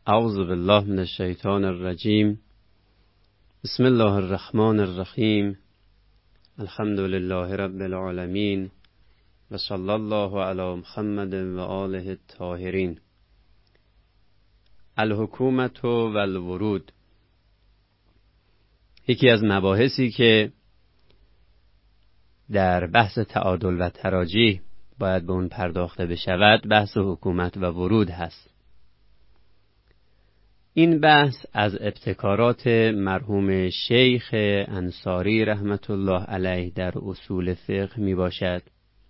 اعوذ بالله من الشیطان الرجیم. بسم الله الرحمن الرحیم. الحمد لله رب العالمین و صلی الله علی محمد و آله الطاهرین. الحکومت و الورود. یکی از مباحثی که در بحث تعادل و تراجیح باید به اون پرداخته بشود بحث حکومت و ورود هست. این بحث از ابتکارات مرحوم شیخ انصاری رحمت الله علیه در اصول فقه می باشد.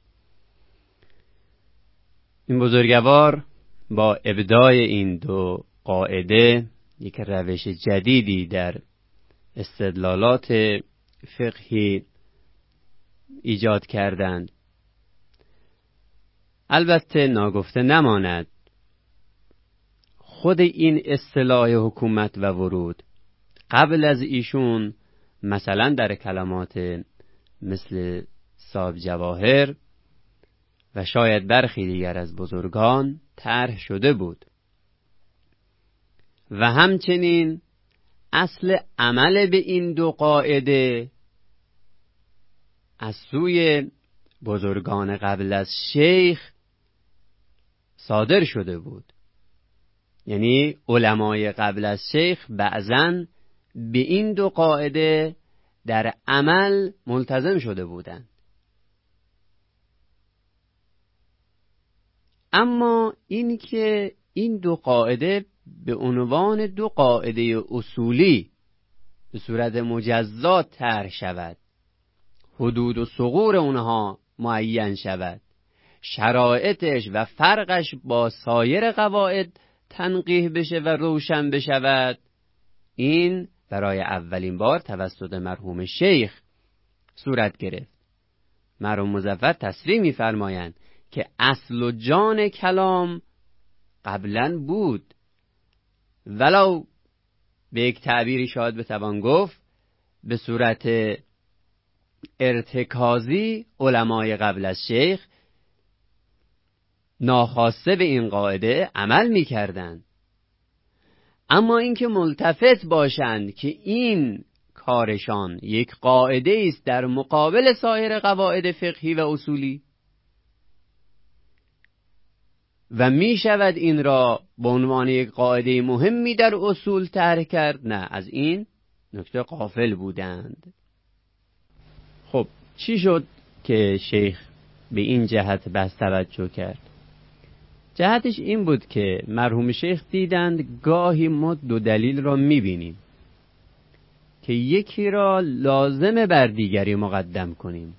این بزرگوار با ابداع این دو قاعده یک روش جدیدی در استدلالات فقهی ایجاد کردند. البته ناگفته نماند خود این اصطلاح حکومت و ورود قبل از ایشون مثلا در کلمات مثل صاحب جواهر و شاید برخی دیگر از بزرگان طرح شده بود و همچنین اصل عمل به این دو قاعده از سوی بزرگان قبل از شیخ صادر شده بود. یعنی علمای قبل از شیخ بعضن به این دو قاعده در عمل ملتزم شده بودند. اما این که این دو قاعده به عنوان دو قاعده اصولی به صورت مجزا طرح شود، حدود و ثغور اونها معین شود، شرایطش و فرقش با سایر قواعد تنقیح بشه و روشن بشود، این برای اولین بار توسط مرحوم شیخ صورت گرفت. مرحوم مظفر تصریح می‌فرمایند که اصل و جان کلام قبلا بود، ولو به یک تعبیری شاید بتوان گفت به صورت ارتکازی علمای قبل از شیخ ناخواسته به این قاعده عمل می‌کردند. اما اینکه ملتفت باشند که این کارشان یک قاعده است در مقابل سایر قواعد فقهی و اصولی و می شود این را به عنوان یک قاعده مهمی در اصول طرح کرد، نه، از این نکته غافل بودند. خب چی شد که شیخ به این جهت بس توجه کرد؟ جهتش این بود که مرحوم شیخ دیدند گاهی ما دو دلیل را میبینیم که یکی را لازمه بر دیگری مقدم کنیم.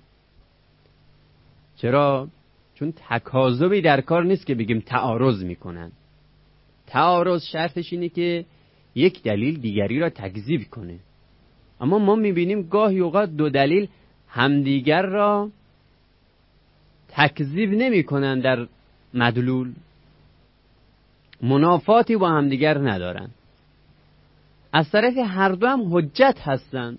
چرا؟ چون تکاذبی در کار نیست که بگیم تعارض میکنن. تعارض شرطش اینه که یک دلیل دیگری را تکذیب کنه. اما ما میبینیم گاهی اوقات دو دلیل همدیگر را تکذیب نمیکنن، در مدلول منافاتی با همدیگر ندارن، از طرف هر دو هم حجت هستن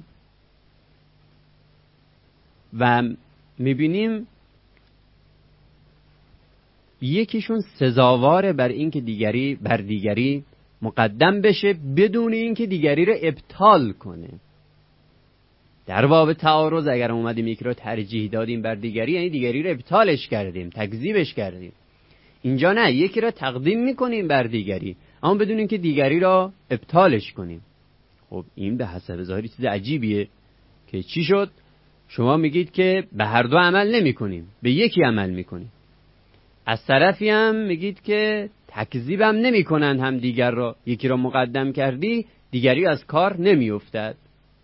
و میبینیم یکیشون سزاواره بر این که دیگری بر دیگری مقدم بشه بدون این که دیگری رو ابطال کنه. در باب تعارض اگر اومدیم یکی رو ترجیح دادیم بر دیگری، یعنی دیگری رو ابطالش کردیم، تکذیبش کردیم. اینجا نه، یکی را تقدیم میکنیم بر دیگری اما بدون اینکه دیگری را ابطالش کنیم. خب این به حسب ظاهری چیز عجیبیه که چی شد؟ شما میگید که به هر دو عمل نمی کنیم، به یکی عمل میکنیم. از طرفی هم میگید که تکذیب هم نمی کنند هم دیگر را. یکی را مقدم کردی دیگری از کار نمی افتد.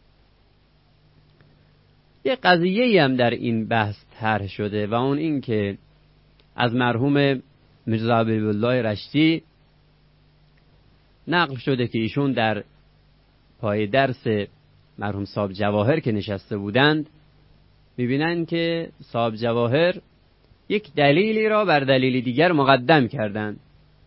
یه قضیه هم در این بحث طرح شده و اون این که از مرحوم میرزا حبیبالله رشتی نقل شده که ایشون در پای درس مرحوم صاحب جواهر که نشسته بودند میبینن که صاحب جواهر یک دلیلی را بر دلیل دیگر مقدم کردند.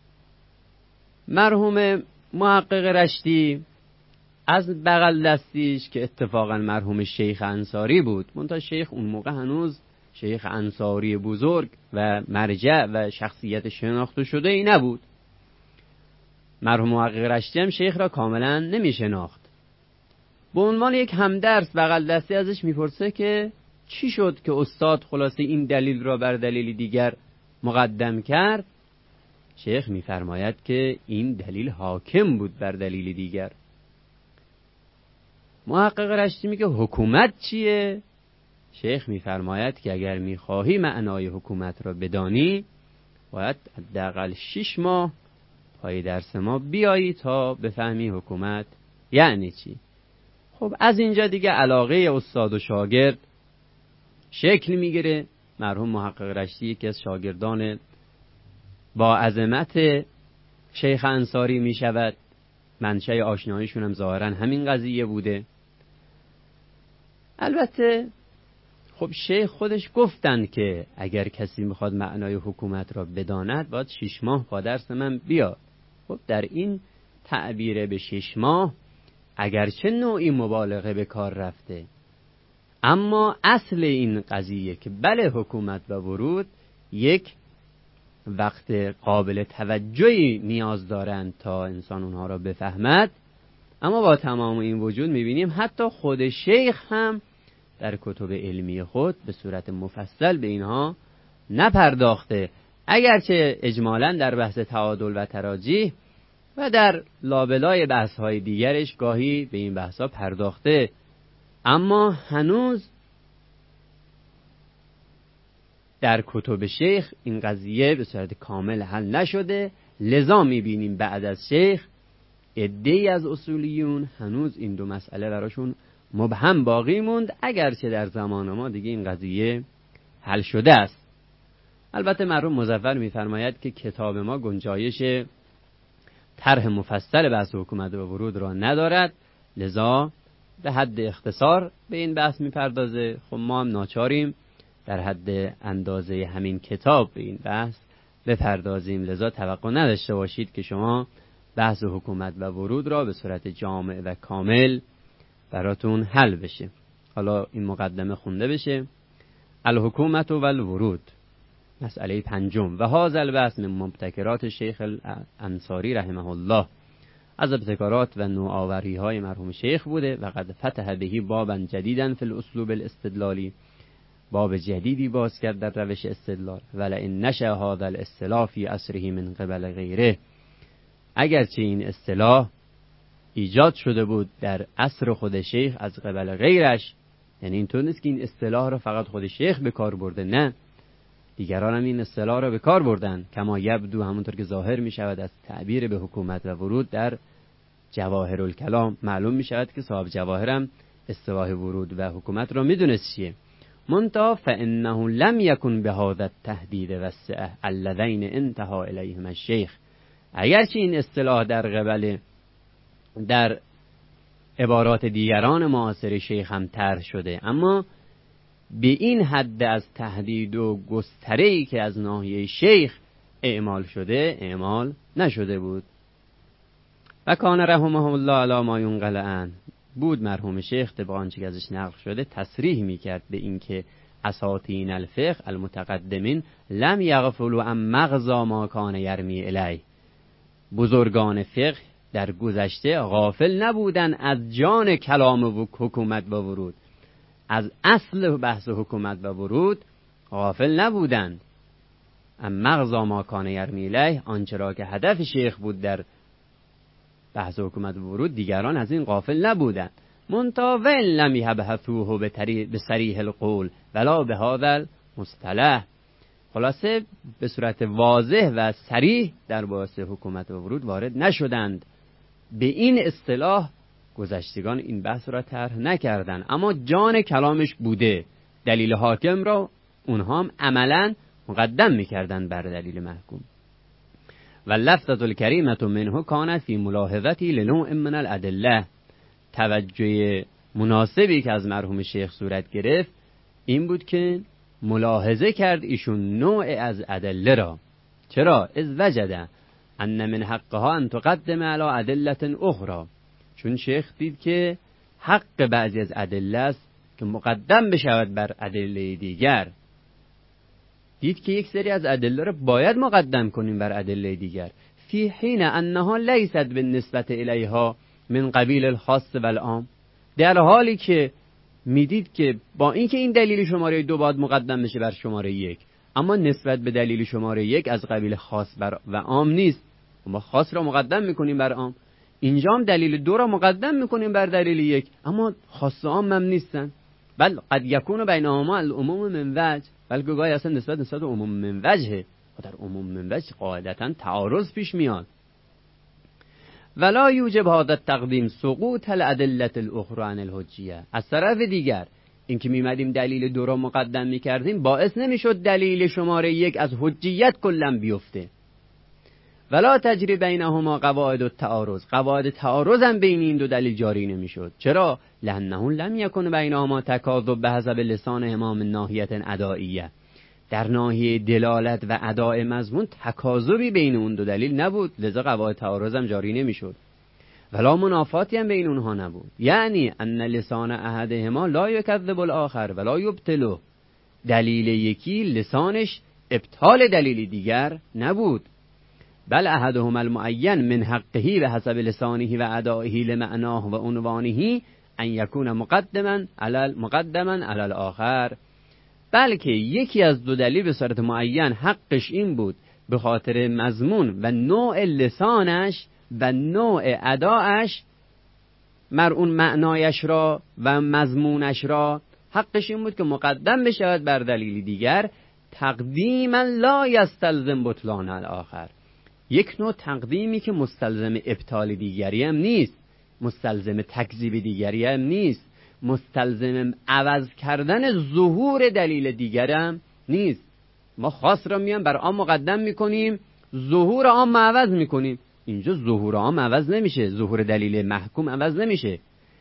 مرحوم محقق رشتی از بغل دستیش که اتفاقا مرحوم شیخ انصاری بود، منتها شیخ اون موقع هنوز شیخ انصاری بزرگ و مرجع و شخصیت شناخته شده ای نبود، مرحوم محقق رشتی هم شیخ را کاملا نمی شناخت. به عنوان یک همدرس بغل دستی ازش میپرسه که چی شد که استاد خلاصه این دلیل را بر دلیل دیگر مقدم کرد. شیخ میفرماید که این دلیل حاکم بود بر دلیل دیگر. محقق رشتی میگه حکومت چیه؟ شیخ میفرماید که اگر میخواهی معنای حکومت را بدانی باید حداقل 6 ماه پای درس ما بیایی تا بفهمی حکومت یعنی چی. خب از اینجا دیگه علاقه استاد و شاگرد شکل میگیره. مرحوم محقق رشتی یکی از شاگردان با عظمت شیخ انصاری میشود. منشأ آشناییشون هم ظاهرا همین قضیه بوده. البته خب شیخ خودش گفتن که اگر کسی میخواد معنای حکومت را بداند باید 6 ماه با درس من بیاد. خب در این تعبیر به 6 ماه اگرچه نوعی مبالغه به کار رفته، اما اصل این قضیه که بله حکومت و ورود یک وقت قابل توجهی نیاز دارند تا انسان اونها را بفهمد. اما با تمام این وجود میبینیم حتی خود شیخ هم در کتب علمی خود به صورت مفصل به اینها نپرداخته، اگرچه اجمالاً در بحث تعادل و تراجیح و در لابلای بحث‌های دیگرش گاهی به این بحث‌ها پرداخته، اما هنوز در کتب شیخ این قضیه به صورت کامل حل نشده. لذا می‌بینیم بعد از شیخ عده‌ای از اصولیون هنوز این دو مسئله براشون مبهم باقی موند، اگرچه در زمان ما دیگه این قضیه حل شده است. البته مرحوم مظفر می‌فرماید که کتاب ما گنجایش طرح مفصل بحث حکومت و ورود را ندارد، لذا به حد اختصار به این بحث می‌پردازه. خب ما هم ناچاریم در حد اندازه همین کتاب به این بحث بپردازیم، لذا توقع نداشته باشید که شما بحث حکومت و ورود را به صورت جامع و کامل براتون حل بشه. حالا این مقدمه خونده بشه. الحکومت و الورود، مسئله 5. و هذا البحث من مبتکرات شیخ الانصاری رحمه الله، از ابتکارات و نوآوری های مرحوم شیخ بوده. و قد فتح بهی بابا جدیدا فی الاسلوب الاستدلالی، باب جدیدی باز کرد در روش استدلال. ولئن نشأ هذا الاصطلاح فی عصره من قبل غیره، اگرچه این اصطلاح ایجاد شده بود در عصر خود شیخ از قبل غیرش، یعنی اینطور نیست که این اصطلاح را فقط خود شیخ به کار برده، نه، دیگران هم این اصطلاح را به کار بردن. کما یبدو، همونطور که ظاهر می شود از تعبیر به حکومت و ورود در جواهر الکلام معلوم می شود که صاحب جواهر هم اصطلاح ورود و حکومت را می دونست چیه. منتها فانه لم یکن بهذا التهدید والسعه اللذین انتهى الیهما الشیخ، اگرچه این اصطلاح در عبارات دیگران معاصر شیخ هم طرح شده، اما به این حد از تهدید و گستره‌ای که از ناحیه شیخ اعمال شده اعمال نشده بود. و کان رحمه الله علی ما ینقل عنه، بود مرحوم شیخ طبق آنچه که ازش نقل شده تصریح میکرد به اینکه اساطین الفقه المتقدمین لم یغفلوا عن مغزا ما کان یرمی الیه، بزرگان فقه در گذشته غافل نبودن از جان کلام و حکومت و ورود، از اصل بحث حکومت و ورود غافل نبودند. ام مغزا ما کان یرمی الیه، آنچه را که هدف شیخ بود در بحث حکومت و ورود دیگران از این غافل نبودند. منتها و ان لم یبحثوه بصریح القول ولا بهذا المصطلح، خلاصه به صورت واضح و صریح در بحث حکومت و ورود وارد نشدند. به این اصطلاح گذشتگان این بحث را طرح نکردند، اما جان کلامش بوده، دلیل حاکم را اونها هم عملا مقدم میکردند بر دلیل محکوم. و لفظة الکریمة منه کانت فی ملاحظتی لنوع من الادله، توجه مناسبی که از مرحوم شیخ صورت گرفت این بود که ملاحظه کرد ایشون نوع از ادله را. چرا؟ اذ وجد ان من حقها ان تقدم علی ادله اخرى، چون شیخ دید که حق بعضی از ادله است که مقدم بشود بر ادله دیگر. دید که یک سری از ادله را باید مقدم کنیم بر ادله دیگر. فی حین انها لیست بالنسبت الیها من قبیل الخاص و العام، در حالی که میدید که با اینکه این دلیل شماره 2 باید مقدم بشه بر شماره 1، اما نسبت به دلیل شماره 1 از قبیل خاص و عام نیست. ما خاص را مقدم میکنیم بر عام، اینجا هم دلیل 2 را مقدم میکنیم بر دلیل 1، اما خاص و عام هم نیستن. بل قد یکون بینهما العموم من وجه، بلکه گاهی اصلا نسبت عموم من وجهه، و در عموم من وجه قاعدتا تعارض پیش میاد. ولا یوجب هذا التقدیم سقوط الادله الاخرى عن الحجیه. از طرف دیگر اینکه میمدیم دلیل 2 را مقدم میکردیم باعث نمیشد دلیل شماره 1 از حجیت کلا بیفته. ولا تجری بینهما قواعد التعارض، قواعد تعارض هم بین این دو دلیل جاری نمیشد. چرا؟ لانه لم یکن بینهما تکاذب بحسب لسانهما من ناحیه ادائیه، در ناحیه دلالت و اداء مضمون تکاذبی بین اون دو دلیل نبود، لذا قواعد تعارض هم جاری نمیشد. ولا منافاتی هم بین اونها نبود، یعنی ان لسان احدهما لا یکذب الاخر ولا یبطله، دلیل یکی لسانش ابطال دلیل دیگر نبود. بل احدهما المعین من حقه و حسب لسانه و ادائه لمعناه و عنوانه ان یکون مقدما علی الاخر، بلکه یکی از دو دلیل به صورت معین حقش این بود به خاطر مضمون و نوع لسانش و نوع اداش مر اون معنایش را و مضمونش را، حقش این بود که مقدم بشود بر دلیل دیگر، تقدیما لا یستلزم بطلان الاخر، یک نوع تقدیمی که مستلزم ابطال دیگری هم نیست، مستلزم تکذیب دیگری هم نیست، مستلزم عوض کردن ظهور دلیل دیگر هم نیست. ما خاص را میان بر عام مقدم میکنیم، ظهور عام عوض میکنیم. اینجا ظهور عام عوض نمیشه، ظهور دلیل محکوم عوض نمیشه،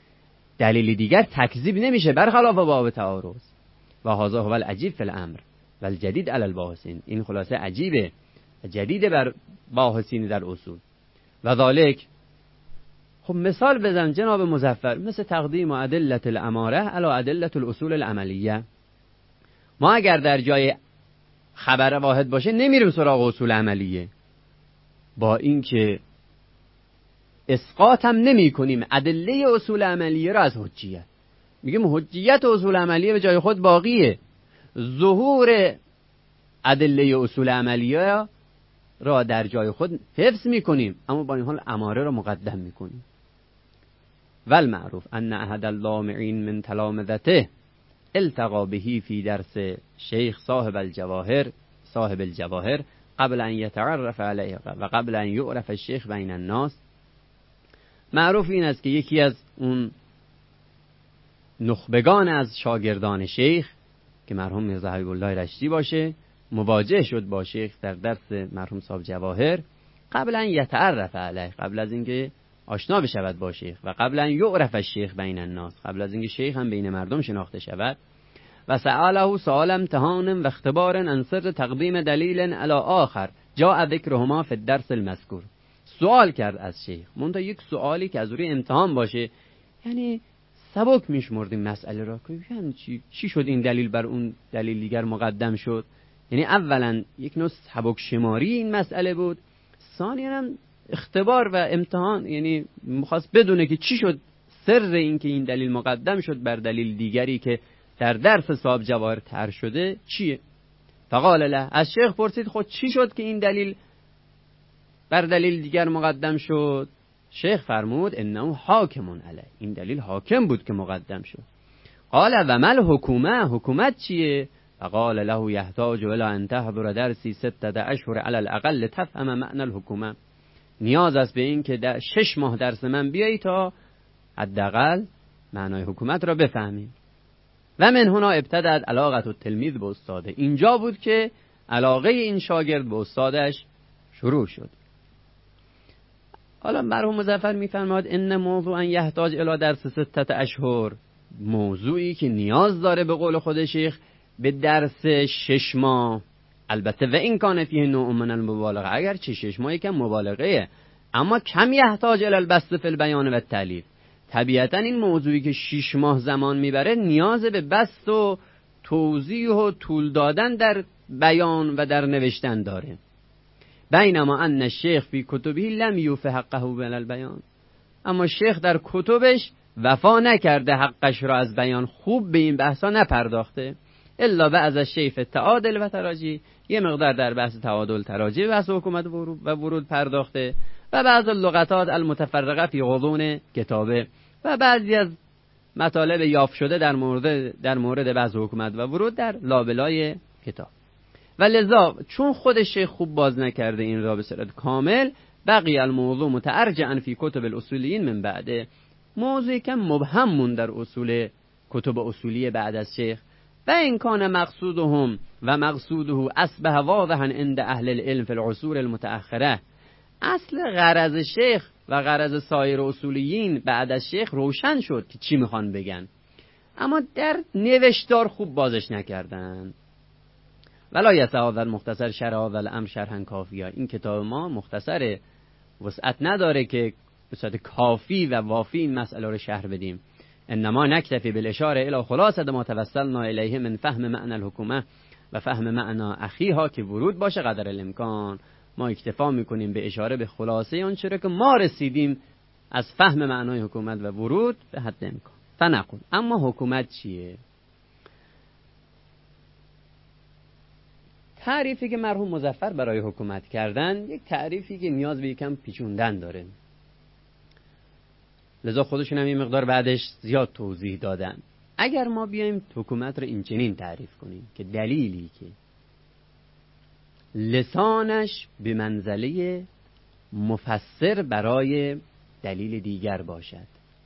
دلیل دیگر تکذیب نمیشه برخلاف باب تعارض. و هذا هو العجیب فی الامر و الجدید علی الباحثین، این خلاصه عجیبه جدید بر باحثین در اصول. و ذالک، خب مثال بزن جناب مظفر، مثل تقدیم ادله الاماره علی ادله الاصول العملیه. ما اگر در جای خبر واحد باشه نمیریم سراغ اصول عملیه، با اینکه اسقاط هم نمی کنیم ادله اصول عملیه را از حجیت، میگیم حجیت اصول عملیه به جای خود باقیه، ظهور ادله اصول عملیه را در جای خود حفظ میکنیم، اما با این حال اماره را مقدم میکنیم. والمعروف ان احد اللامعین من تلامذته التقى به فی درس شیخ صاحب الجواهر قبل ان یتعرف علیه و قبل ان یعرف الشیخ بین الناس. معروف این است که یکی از اون نخبگان از شاگردان شیخ که مرحوم میرزا حبیب الله رشتی باشه مواجه شد با شیخ در درس مرحوم صاحب جواهر قبل ان یتعرف علیه، قبل از اینکه آشنا بشود با شیخ، و قبل ان یعرف الشیخ بین الناس، قبل از اینکه شیخ هم بین مردم شناخته شود. و سأله سؤال امتحان و اختبار عن سر تقدیم دلیل علی آخر جاء ذکرهما فی الدرس المذکور. سوال کرد از شیخ، منتها یک سوالی که از روی امتحان باشه، یعنی سبک میشمردیم مسئله را که یعنی چی شد این دلیل بر اون دلیل دیگر مقدم شد. یعنی اولا یک نوع سبک شماری این مسئله بود، ثانیا هم اختبار و امتحان، یعنی می‌خواست بدونه که چی شد، سر این که این دلیل مقدم شد بر دلیل دیگری که در درس صاحب جواهر طرح شده چیه. فقال له، از شیخ پرسید خود چی شد که این دلیل بر دلیل دیگر مقدم شد؟ شیخ فرمود انه حاکم علیه، این دلیل حاکم بود که مقدم شد. قال و مل حکومت چیه؟ فقال له یحتاج الى ان تحضر درسی 6 اشهر علی الاقل تفهم معنی الحکومه. نیاز است به این که در 6 ماه درس من بیایی تا حداقل معنای حکومت را بفهمی. و من هنا ابتدأت علاقه التلمیذ به استاده، اینجا بود که علاقه این شاگرد به استادش شروع شد. حالا مرحوم مظفر میفرماد ان موضوعا یحتاج الی درس 6 اشهر، موضوعی که نیاز داره به قول خود شیخ به درس 6 ماه، البته و این کان فیه نوع من المبالغه، اگر چه 6 ماه یکم مبالغه، اما کم یحتاج الی البسط فی البیان و التعلیل. طبیعتا این موضوعی که 6 ماه زمان میبره نیاز به بسط و توضیح و طول دادن در بیان و در نوشتن داره. بینما ان الشیخ فی کتبه لم یوف حقه من البیان. اما شیخ در کتبش وفا نکرده، حقش را از بیان خوب به این بحثا نپرداخته. الا بعض الشیخ تعادل و تراجی، یه مقدار در بحث تعادل تراجی بحث حکومت و ورود پرداخته، و بعض اللغتات المتفرقه فی غضون کتابه، و بعضی از مطالب یافت شده در مورد بحث حکومت و ورود در لابلای کتاب. و لذا چون خود شیخ خوب باز نکرده این را به صورت کامل، بقی الموضوع مترجعا فی کتب الاصولیین من بعده، موضوعی که مبهم مون در کتب اصولی بعد از شیخ. و این کان مقصودهم و مقصوده اصبح واضحا عند اهل العلم فی العصور المتأخره. اصل غرض شیخ و غرض سایر اصولیین بعد از شیخ روشن شد که چی میخوان بگن، اما در نوشتار خوب بازش نکردن. ولا یسع هذا المختصر شرح هذا الامر شرحا کافیا. این کتاب ما مختصر، وسعت نداره که به صورت کافی و وافی این مسئله رو شرح بدیم. انما نکتفی بالاشاره الی خلاصه ما توسلنا الیه من فهم معنی الحکومه و فهم معنی اخیها که ورود باشه قدر الامکان. ما اکتفا میکنیم به اشاره به خلاصه اون چرا که ما رسیدیم از فهم معنای حکومت و ورود به حد امکان. فنقول اما حکومت چیه؟ تعریفی که مرحوم مظفر برای حکومت کردن یک تعریفی که نیاز به یکم پیچوندن داره، لذا خودشون هم این مقدار بعدش زیاد توضیح دادن. اگر ما بیایم حکومت رو این چنین تعریف کنیم که دلیلی که لسانش به منزله مفسر برای دلیل دیگر باشد،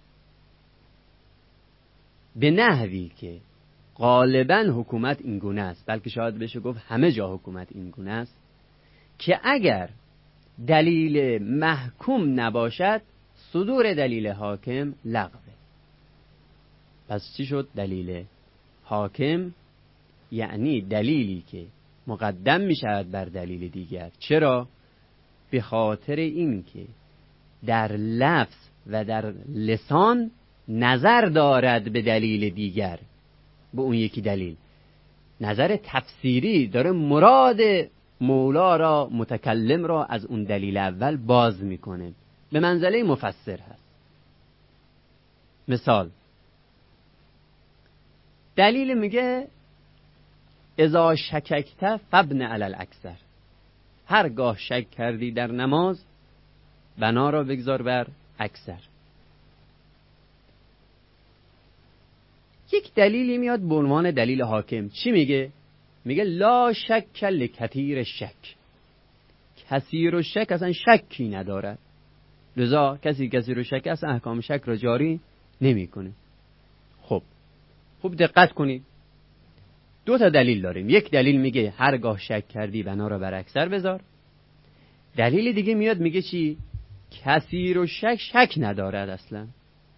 به نحوی که غالبا حکومت این گونه است، بلکه شاید بشه گفت همه جا حکومت این گونه است که اگر دلیل محکوم نباشد صدور دلیل حاکم لغوه. پس چی شد دلیل حاکم؟ یعنی دلیلی که مقدم می شود بر دلیل دیگر. چرا؟ به خاطر این که در لفظ و در لسان نظر دارد به دلیل دیگر، به اون یکی دلیل. نظر تفسیری داره مراد مولا را، متکلم را از اون دلیل اول باز میکنه، به منزله مفسر هست. مثال دلیل میگه اذا شککت فبن علی الاکثر، هرگاه شک کردی در نماز بنا را بگذار بر اکثر. یک دلیلی میاد به عنوان دلیل حاکم، چی میگه؟ میگه لا شک لکثیر شک، کثیر و شک اصلا شکی ندارد، لذا کسی کثیر و شک اصلا احکام شک را جاری نمیکنه. خب خوب دقت کنید، دو تا دلیل داریم. یک دلیل میگه هرگاه شک کردی بنا را بر اکثر بذار، دلیل دیگه میاد میگه چی؟ کثیر و شک ندارد اصلا.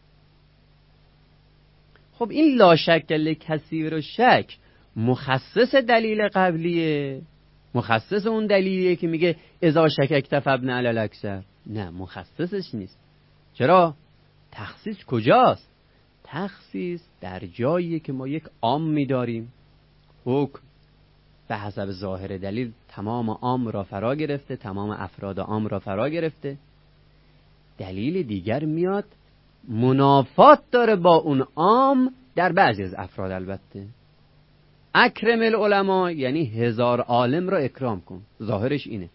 خب این لا شک لکثیر و شک مخصص دلیل قبلیه، مخصص اون دلیلیه که میگه اذا شککت فبن علی الاکثر؟ نه، مخصصش نیست. چرا؟ تخصیص کجاست؟ تخصیص در جاییه که ما یک عام می‌داریم، حکم به حسب ظاهر دلیل تمام عام را فرا گرفته، تمام افراد عام را فرا گرفته. دلیل دیگر میاد منافات داره با اون عام در بعضی از افراد. البته اکرم العلماء یعنی 1000 عالم را اکرام کن، ظاهرش اینه.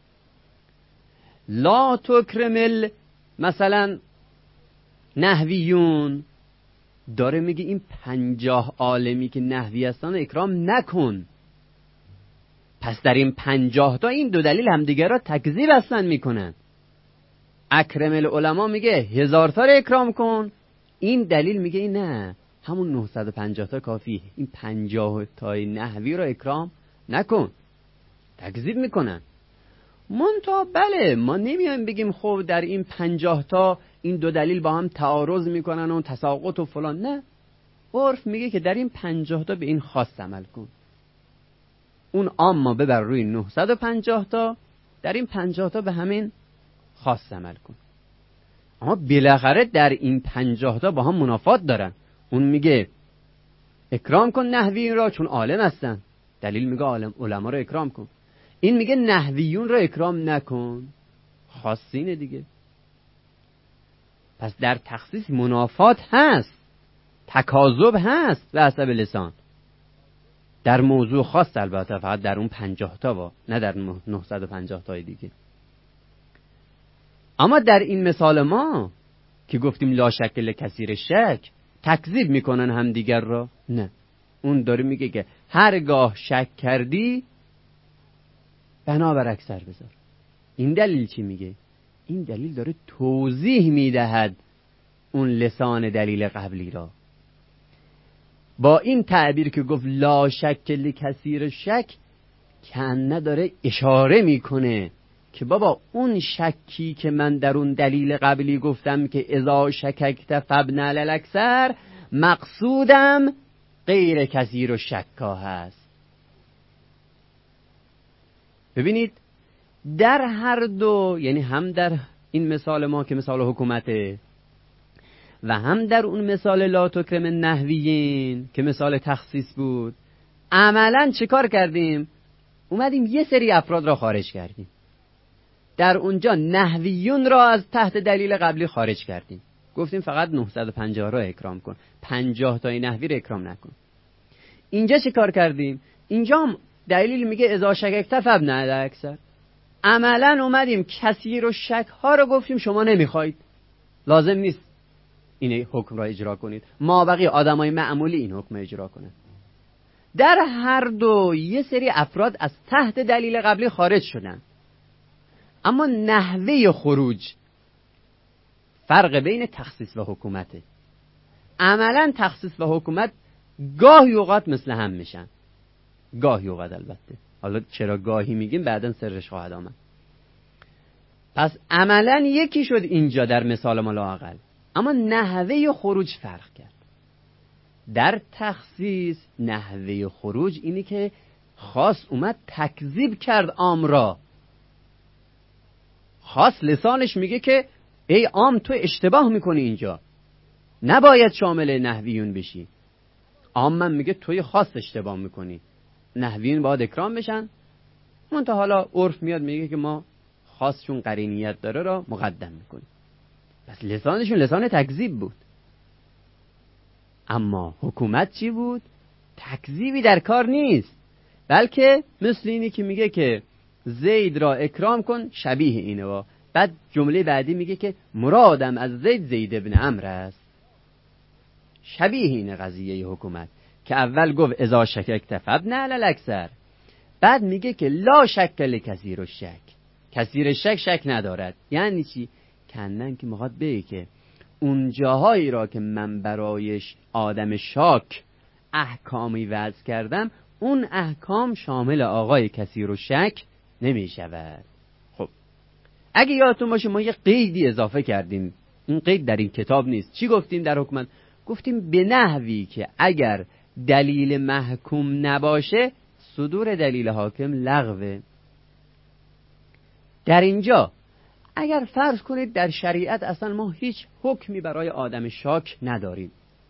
لا تکرم مثلا نحویون، داره میگه این 50 عالمی که نحوی هستن اکرام نکن. پس در این 50 تا این دو دلیل همدیگه را تکذیب اصلا میکنن. اکرم العلماء میگه 1000 تا را اکرام کن، این دلیل میگه نه، همون 950 تا کافی، این 50 تای نحوی را اکرام نکن، تکذیب میکنن. منتها بله، ما نمیایم بگیم خب در این 50 تا این دو دلیل با هم تعارض میکنن و تساقط و فلان، نه. عرف میگه که در این 50 تا به این خاص عمل کن، اون عام ما ببر روی 950 تا، در این 50 تا به همین خاص عمل کن. اما بالاخره در این 50 تا با هم منافات دارن. اون میگه اکرام کن نحوی را چون عالم هستن، دلیل میگه علما رو اکرام کن. این میگه نحویون را اکرام نکن، خاصینه دیگه. پس در تخصیص منافات هست، تکاذب هست به حسب لسان، در موضوع خاص البته، فقط در اون 50 تا نه در 950 تای دیگه. اما در این مثال ما که گفتیم لا شک لکثیر شک، تکذیب میکنن هم دیگر را؟ نه، اون داره میگه که هرگاه شک کردی بنابر اکثر بذار. این دلیل چی میگه؟ این دلیل داره توضیح میدهد اون لسان دلیل قبلی را. با این تعبیر که گفت لا شک لکثیر شک، کنه داره اشاره میکنه که بابا اون شکی که من در اون دلیل قبلی گفتم که اذا شککت فابن علی الاکثر، مقصودم غیر کثیر و شکا هست. ببینید در هر دو، یعنی هم در این مثال ما که مثال حکومته و هم در اون مثال لا تکرم نحویین که مثال تخصیص بود، عملا چه کار کردیم؟ اومدیم یه سری افراد را خارج کردیم. در اونجا نحویون را از تحت دلیل قبلی خارج کردیم، گفتیم فقط 950 را اکرام کن، 50 تای نحوی را اکرام نکن. اینجا چه کار کردیم؟ اینجا هم دلیل میگه اذا شککت فابن علی الاکثر، عملا اومدیم کثیر و شک ها رو گفتیم شما نمیخواید، لازم نیست این حکم را اجرا کنید، ما بقیه آدمای معمولی این حکم اجرا کنن. در هر دو یه سری افراد از تحت دلیل قبلی خارج شدن، اما نحوه خروج فرق بین تخصیص و حکومته. عملا تخصیص و حکومت گاهی اوقات مثل هم میشن، گاهی اوقات البته، حالا چرا گاهی میگیم بعداً سرش خواهد آمد. پس عملا یکی شد اینجا در مثال ما لااقل، اما نحوه خروج فرق کرد. در تخصیص نحوه خروج اینی که خاص اومد تکذیب کرد عام را، خاص لسانش میگه که ای عام تو اشتباه میکنی، اینجا نباید شامل نحویون بشی. عام من میگه توی خاص اشتباه میکنی، نحویون باید اکرام بشن. منتها حالا عرف میاد میگه که ما خاصشون قرینیت داره را مقدم میکنیم. پس لسانشون لسان تکذیب بود. اما حکومت چی بود؟ تکذیبی در کار نیست، بلکه مثل اینی که میگه که زید را اکرام کن، شبیه اینه. و بعد جمله بعدی میگه که مرادم از زید ابن عمرو است. شبیه اینه قضیه حکومت که اول گفت اذا شککت فابن علی الاکثر، بعد میگه که لا شک لکثیر الشک، کثیر شک شک ندارد. یعنی چی؟ کنن که میخواد بگه که اون جاهایی را که من برایش آدم شاک احکامی وضع کردم، اون احکام شامل آقای کثیر و شک نمی شود. خب اگه یادتون باشه ما یه قیدی اضافه کردیم، این قید در این کتاب نیست. چی گفتیم در حکمت؟ گفتیم به نحوی که اگر دلیل محکوم نباشه صدور دلیل حاکم لغوه. در اینجا اگر فرض کنید در شریعت اصلا ما هیچ حکمی برای آدم شاک نداریم،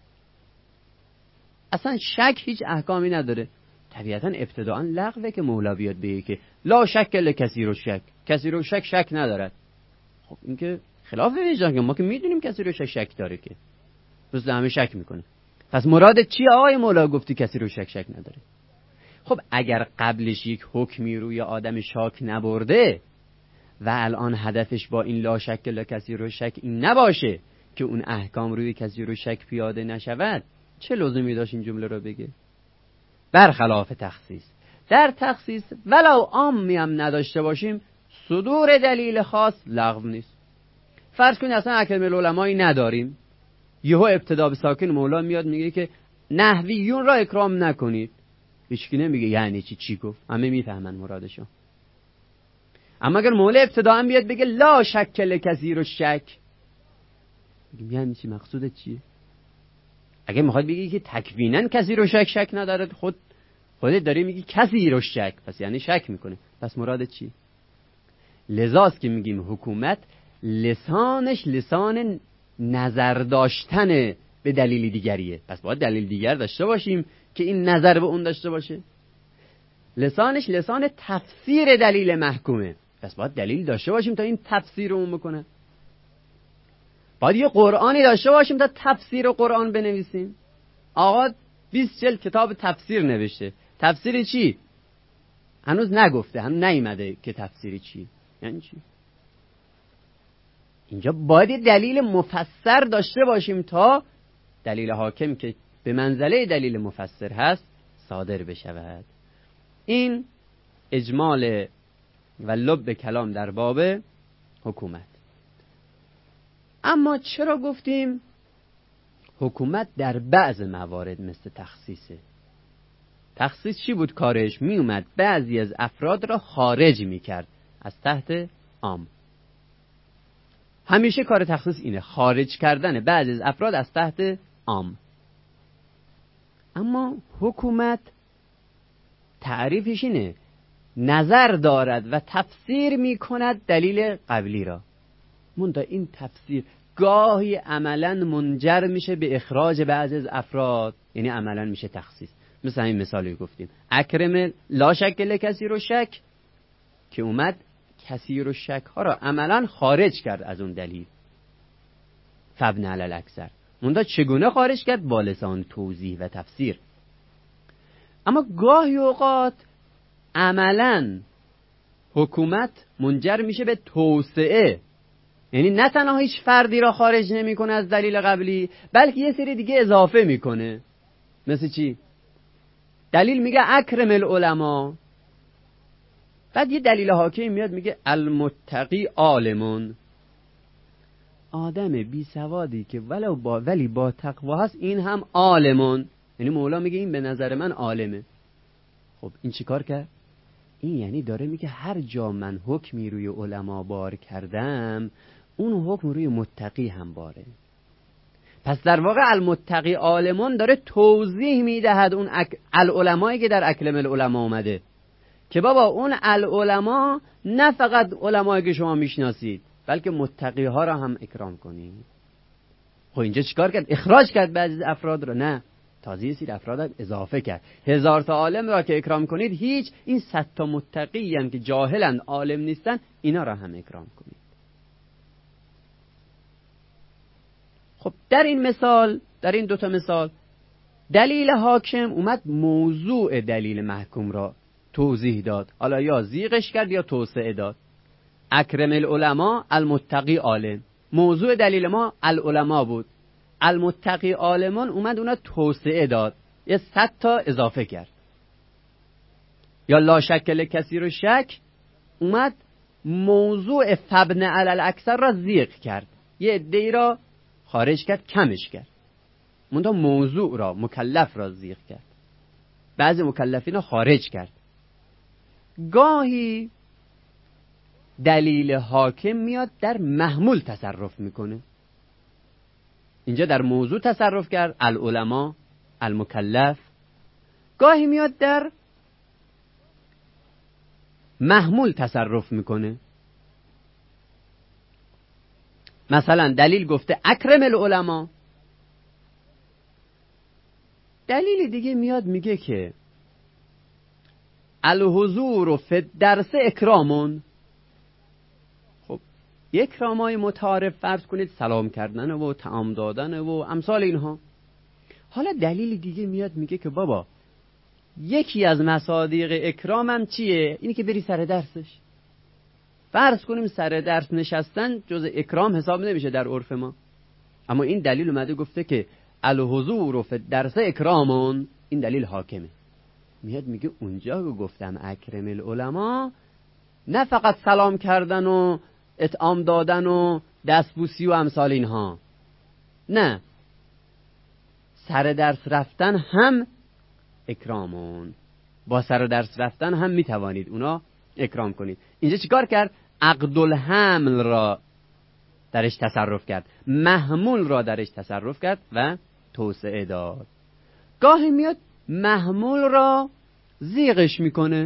اصلا شک هیچ احکامی نداره، طبیعتا ابتداءً لغوه که مولا بیاد بگه که لا شک لکثیر الشک، کثیر الشک شک ندارد. خب این که خلاف وجدان، که ما که میدونیم کثیر الشک شک داره، که بس همه شک میکنه. پس مراد چی آقای مولا گفتی کثیر الشک شک نداره؟ خب اگر قبلش یک حکمی روی آدم شاک نبرده و الان هدفش با این لا شک لکثیر الشک این نباشه که اون احکام روی کثیر الشک پیاده نشود، چه لزومی داشت این جمله رو بگه؟ برخلاف تخصیص. در تخصیص ولو عامی هم نداشته باشیم صدور دلیل خاص لغو نیست. فرض کنید اصلا اکرم العلمایی نداریم، یهو ابتدا به ساکن مولا میاد میگه که نحویون را اکرام نکنید، هیچکی نمیگه یعنی چی گفت، همه میفهمن مرادشو. اما اگر مولا ابتدا هم بیاد بگه لا شک لکثیر الشک، یعنی چی؟ مقصودت چیه؟ اگه میخواد بگی که تکویناً کثیر الشک شک نداره، خودت داری میگی کثیر الشک، پس یعنی شک میکنه، پس مرادت چی؟ لذاست که میگیم حکومت لسانش لسان نظر داشتن به دلیل دیگریه، پس باید دلیل دیگر داشته باشیم که این نظر به اون داشته باشه. لسانش لسان تفسیر دلیل محکومه. پس باید دلیل داشته باشیم تا این تفسیر رو اون بکنه. باید یه قرآنی داشته باشیم تا تفسیر قرآن بنویسیم. آقا 20 جلد کتاب تفسیر نوشته. تفسیر چی؟ هنوز نگفته، هنوز نیومده که تفسیر چی. یعنی چی؟ اینجا باید دلیل مفسر داشته باشیم تا دلیل حاکم که به منزله دلیل مفسر هست صادر بشود. این اجمال و لب کلام در باب حکومت. اما چرا گفتیم حکومت در بعض موارد مثل تخصیصه؟ تخصیص چی بود کارش؟ می اومد بعضی از افراد را خارج می کرد از تحت عام. همیشه کار تخصیص اینه، خارج کردن بعضی از افراد از تحت عام. اما حکومت تعریفش اینه نظر دارد و تفسیر می کند دلیل قبلی را. منتها این تفسیر گاهی عملاً منجر میشه به اخراج بعضی از افراد، یعنی عملاً میشه تخصیص. مثل این مثالی گفتیم اکرم لا شک لکثیر الشک که اومد کثیر الشک ها را عملاً خارج کرد از اون دلیل. فبن علی الاکثر. منتها چگونه خارج کرد؟ با لسان توضیح و تفسیر. اما گاهی اوقات عملاً حکومت منجر میشه به توسعه، یعنی نه تنها هیچ فردی را خارج نمیکنه از دلیل قبلی، بلکه یه سری دیگه اضافه میکنه. مثل چی؟ دلیل میگه اکرم العلماء، بعد یه دلیل حاکم میاد میگه المتقی عالمون. آدم بی سوادی که ولی با تقوا هست این هم عالمون، یعنی مولا میگه این به نظر من عالمه. خب این چی کار کرد؟ این یعنی داره میگه هر جا من حکمی روی علما بار کردم اون حکم روی متقی هم باره. پس در واقع المتقی عالمون داره توضیح میدهد اون العلمایی که در اکرم العلماء اومده که بابا اون العلماء نه فقط علمایی که شما میشناسید بلکه متقی ها را هم اکرام کنید. خب اینجا چیکار کرد؟ اخراج کرد بعضی افراد را؟ نه، تازه سیر افراد اضافه کرد. 1000 تا عالم را که اکرام کنید هیچ، این 100 تا متقی هم که جاهلند عالم نیستن اینا را هم اکرام کنید. خب در این مثال، در این دوتا مثال دلیل حاکم اومد موضوع دلیل محکوم را توضیح داد، حالا یا زیغش کرد یا توسعه داد. اکرم العلماء المتقی عالم، موضوع دلیل ما العلماء بود، المتقی عالمان اومد اونا توسعه داد، یه 100 تا اضافه کرد. یا لا شک لکثیر الشک اومد موضوع فبن علی الاکثر را زیغ کرد، یه عده‌ای را خارج کرد، کمش کرد. منتها موضوع را، مکلف را زیغ کرد، بعضی مکلفین را خارج کرد. گاهی دلیل حاکم میاد در محمول تصرف میکنه. اینجا در موضوع تصرف کرد، العلماء، المکلف. گاهی میاد در محمول تصرف میکنه. مثلا دلیل گفته اکرم العلماء، دلیل دیگه میاد میگه که الحضور فی الدرس اکرامون. خب یک اکرامای متعارف فرض کنید سلام کردن و طعام دادن و امثال اینها. حالا دلیل دیگه میاد میگه که بابا یکی از مصادیق اکرامم چیه؟ اینی که بری سر درسش. فرض کنیم سر درس نشستن جز اکرام حساب نمیشه در عرف ما، اما این دلیل اومده گفته که الحضور فی الدرس اکرامون، این دلیل حاکمه. میاد میگه اونجا گفتم اکرم العلماء نه فقط سلام کردن و اطعام دادن و دستبوسی و امثال اینها، نه، سر درس رفتن هم اکرامون، با سر درس رفتن هم میتوانید اونا اکرام کنید. اینجا چیکار کرد؟ عقد الحمل را درش تصرف کرد، محمول را درش تصرف کرد و توسعه داد. گاهی میاد محمول را زیغش میکنه،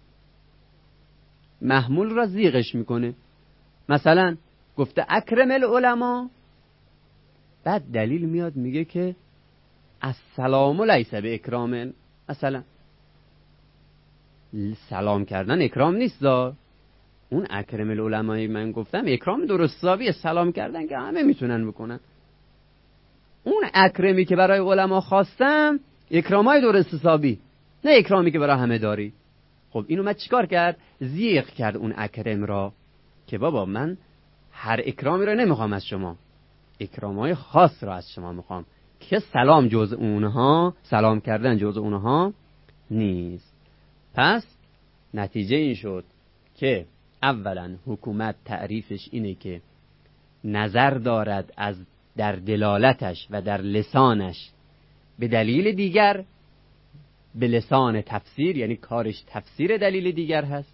محمول را زیغش میکنه. مثلا گفته اکرم العلماء، بعد دلیل میاد میگه که السلام لیس باکرام. مثلا سلام کردن اکرام نیست. اون اکرم العلمای من گفتم اکرام درست حسابیه، سلام کردن که همه میتونن بکنن. اون اکرمی که برای علما خواستم اکرامای درست حسابی، نه اکرامی که برای همه داری. خب اینو من چیکار کرد؟ زیغ کرد اون اکرم را که بابا من هر اکرامی را نمیخوام از شما، اکرامای خاص را از شما میخوام که سلام جز اونها، سلام کردن جز اونها نیست. پس نتیجه این شد که اولا حکومت تعریفش اینه که نظر دارد از در دلالتش و در لسانش به دلیل دیگر، به لسان تفسیر، یعنی کارش تفسیر دلیل دیگر هست.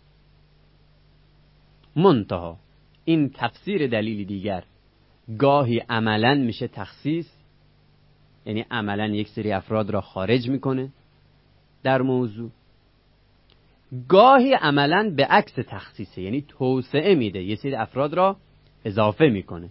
منتها این تفسیر دلیل دیگر گاهی عملاً میشه تخصیص، یعنی عملاً یک سری افراد را خارج میکنه در موضوع. گاهی عملاً به عکس تخصیصه، یعنی توسعه میده، یه سری افراد را اضافه میکنه.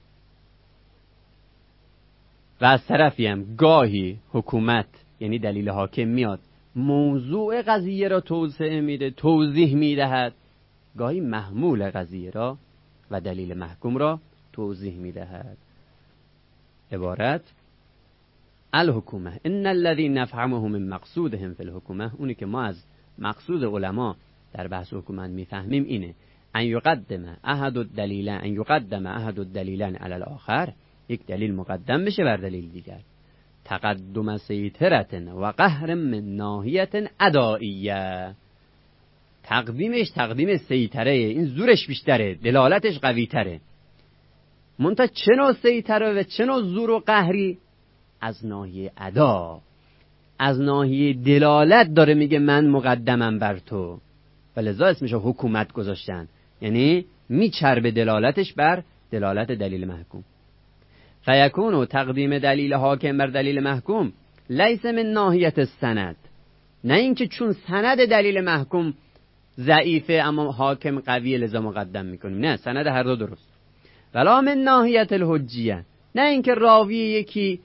و از طرفی هم گاهی حکومت یعنی دلیل حاکم میاد موضوع قضیه را توسعه میده، توضیح میدهد، گاهی محمول قضیه را و دلیل محکوم را توضیح میدهد. عبارت الحکومه ان الذین نفهمه من مقصودهم فی الحکومه، اونی که ما از مقصود علما در بحث حکومت میفهمیم اینه ان یقدم احد الدلیلین علی الاخر، یک دلیل مقدم بشه بر دلیل دیگر. تقدم سیطرت و قهر من ناحیت ادائیه، تقدیمش تقدیم سیطره، این زورش بیشتره، دلالتش قوی تره. منتها چه نوع سیطره و چه نوع زور و قهری؟ از ناحیه ادا، از ناحیه دلالت داره میگه من مقدمم بر تو، و لذا اسمش حکومت گذاشتن، یعنی میچربه دلالتش بر دلالت دلیل محکوم. فیکون تقدیم دلیل حاکم بر دلیل محکوم لیس من ناحیت السند، نه اینکه چون سند دلیل محکوم ضعیفه اما حاکم قویه لذا مقدم میکنیم، نه، سند هر دو درست. ولا من ناحیت الحجیه، نه اینکه راوی یکی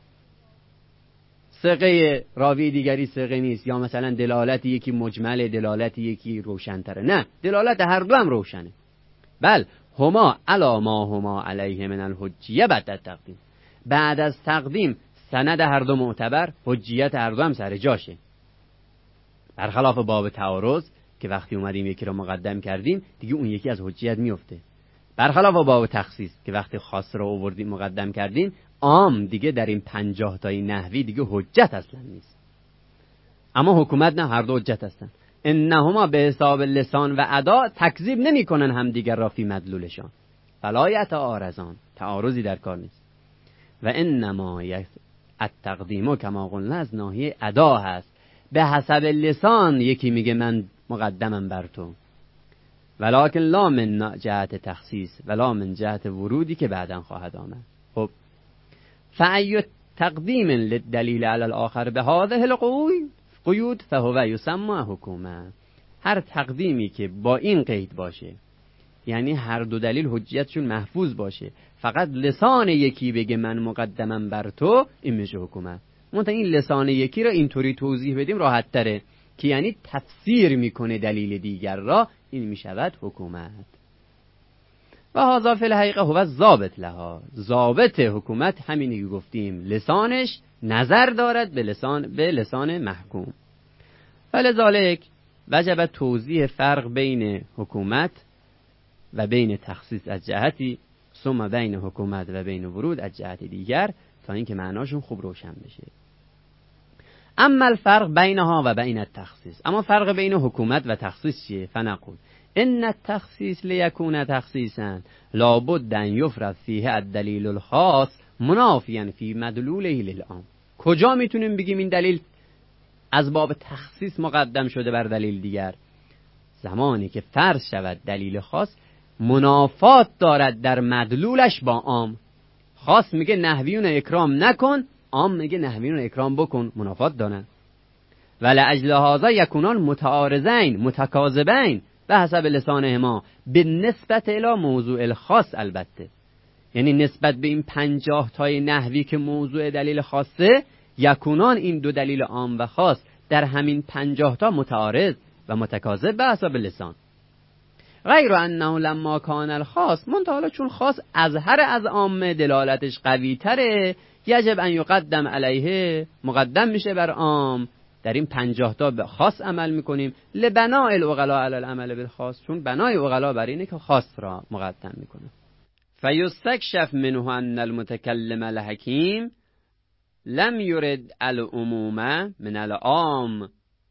ثقه راوی دیگری ثقه نیست، یا مثلا دلالت یکی مجمله دلالت یکی روشن‌تره، نه، دلالت هر دو هم روشنه. بل هما علی ما هما علیه من الحجیه بعد تقدیم، بعد از تقدیم سند هر دو معتبر، حجیت هر دو هم سر جاشه. برخلاف باب تعارض که وقتی اومدیم یکی رو مقدم کردیم دیگه اون یکی از حجیت میفته. برخلاف باب تخصیص که وقتی خاص رو آوردیم مقدم کردیم، عام دیگه در این 50 تای نحوی دیگه حجت اصلا نیست. اما حکومت نه، هر دو حجت هستن. انهما به حساب لسان و ادا تکذیب نمی کنن هم دیگر را فی مدلولشان، فلا یتعارضان، تعارضی در کار نیست. و انما التقدیم کما قلنا از ناحیه ادا هست، به حسب لسان یکی میگه من مقدمم بر تو، ولکن لا من جهت تخصیص ولا من جهت ورودی که بعداً خواهد آمد. خب فأی تقدیم للدلیل علی الاخر به هذه القیود فهو یسمى حکومه، هر تقدیمی که با این قید باشه، یعنی هر دو دلیل حجیتشون محفوظ باشه، فقط لسان یکی بگه من مقدمم بر تو، این میشه حکومت. منتها این لسان یکی را اینطوری توضیح بدیم راحت تره که یعنی تفسیر میکنه دلیل دیگر را، این میشود حکومت. و هذا فی الحقیقه هو ضابط لها، ضابط حکومت همینی که گفتیم، لسانش نظر دارد به لسان محکوم. فلذلک وجب توضیح فرق بین حکومت و بین تخصیص از جهتی، ثم بین حکومت و بین ورود از جهت دیگر، تا اینکه معناشون خوب روشن بشه. اما الفرق بینها و بین التخصیص، اما فرق بین حکومت و تخصیص چیه؟ فنقول ان التخصیص لیکون تخصیصا لابد ان یفرض فیه الدلیل الخاص منافیا فی مدلوله للعام. کجا میتونیم بگیم این دلیل از باب تخصیص مقدم شده بر دلیل دیگر؟ زمانی که فرض شود دلیل خاص منافات دارد در مدلولش با عام. خاص میگه نحویون اکرام نکن، عام میگه نحویون اکرام بکن، منافات دارن. ولأجل هذا یکونان متعارضین متکاذبین به حسب لسانهما به نسبت الی موضوع الخاص، البته یعنی نسبت به این 50 تای نحوی که موضوع دلیل خاصه، یکونان این دو دلیل عام و خاص در همین 50 تا متعارض، و متکاذب به حساب لسان. غیر انه لما کان الخاص، منتها حالا چون خاص اظهر از عامه دلالتش قوی تره، یجب ان یقدم علیه، مقدم میشه بر عام. در این 50 تا به خاص عمل میکنیم، لبناء العقلاء علی العمل بالخاص، چون بنای عقلا بر اینه که خاص را مقدم میکنه. فیستکشف منه ان المتکلم الحکیم لم یرد العموم من العام.